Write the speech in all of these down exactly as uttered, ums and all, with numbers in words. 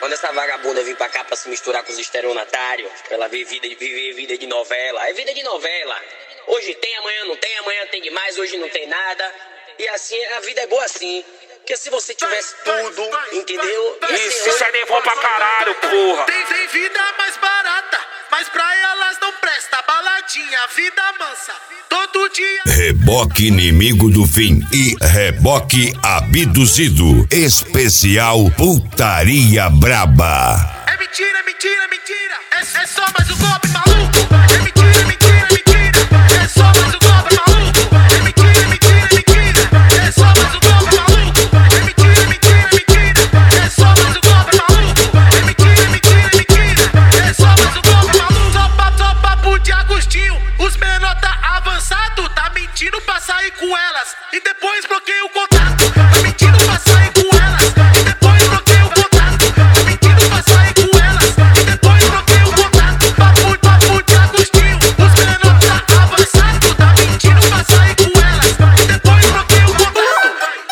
Quando essa vagabunda vir pra cá pra se misturar com os estelionatários, pra ela ver vida, viver vida de novela. É vida de novela. Hoje tem, amanhã não tem, amanhã tem demais, hoje não tem nada. E assim, a vida é boa assim. Porque se você tivesse tudo, entendeu? Isso, isso é bom pra caralho, porra. Tem, tem vida mais barata, mas pra elas não presta. Baladinha, vida mansa, todo dia. Reboque inimigo do fim e reboque abduzido. Especial Putaria Braba. É mentira, é mentira, é mentira. É, é só mais um golpe maluco. É mentira, é mentira, é mentira. É só mais um golpe maluco. É mentira, é mentira, é mentira. É só mais um golpe maluco. É mentira, é mentira, é mentira. É só mais um golpe maluco. É mentira, é mentira, é mentira. É só mais um golpe maluco. Só papo, só papo de Agostinho. Os menor tá avançado, tá mentindo pra sair com elas. E depois bloqueia o contato. Tá mentindo pra sair com elas. E depois bloqueia o contato. Tá mentindo pra sair com elas. E depois bloqueia o contato. Papo, papo de Agostinho. Os menor tá avançado, tá mentindo pra sair com elas. E depois bloqueia o contato.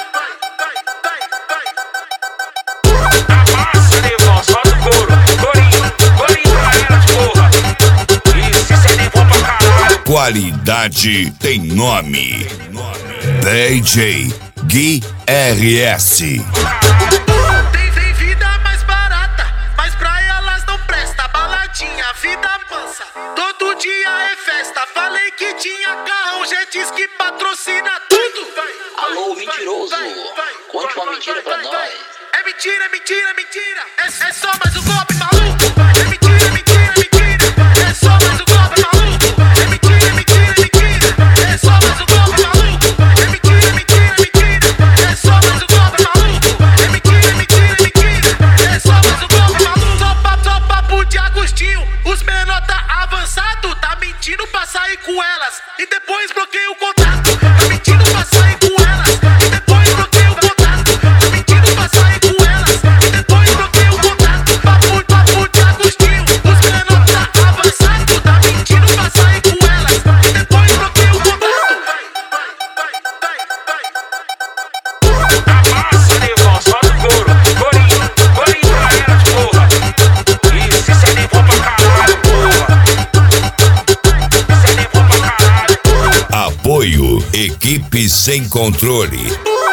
Abaixa, negão, solta o couro. Corinho, corinho pra elas, porra. Isso, isso é bom pra caralho. Qualidade tem nome. D J Gui R S. Tem, tem vida mais barata, mas pra elas não presta. Baladinha, vida mansa, todo dia é festa. Falei que tinha carrão, jetes que patrocina tudo. Alô, mentiroso, conte uma mentira pra nós. É mentira, é mentira, é mentira. É, é só mais um golpe maluco. É mentira, é mentira, é mentira. É só mais um golpe maluco. É mentira, é mentira, é mentira. É só mais um golpe maluco. É mentira, é mentira, é mentira. É só mais um golpe maluco. É mentira, é mentira, é mentira. É só mais um golpe maluco. Só papo, só papo de Agostinho. Os menor tá avançado, tá mentindo pra sair com elas. E depois bloqueia o contato. Tá mentindo pra sair com elas. E depois bloqueia o contato. Tá mentindo pra sair com elas. E depois bloqueia o contato. Papo, papo de Agostinho. Os menor tá avançado, tá mentindo pra sair com elas. E depois bloqueia o contato. Abaixa, negão, solta o couro. Corinho, corinho pra elas, porra. Isso, isso é bom pra caralho, porra. Isso é bom pra caralho. Apoio Equipe Sem Controle.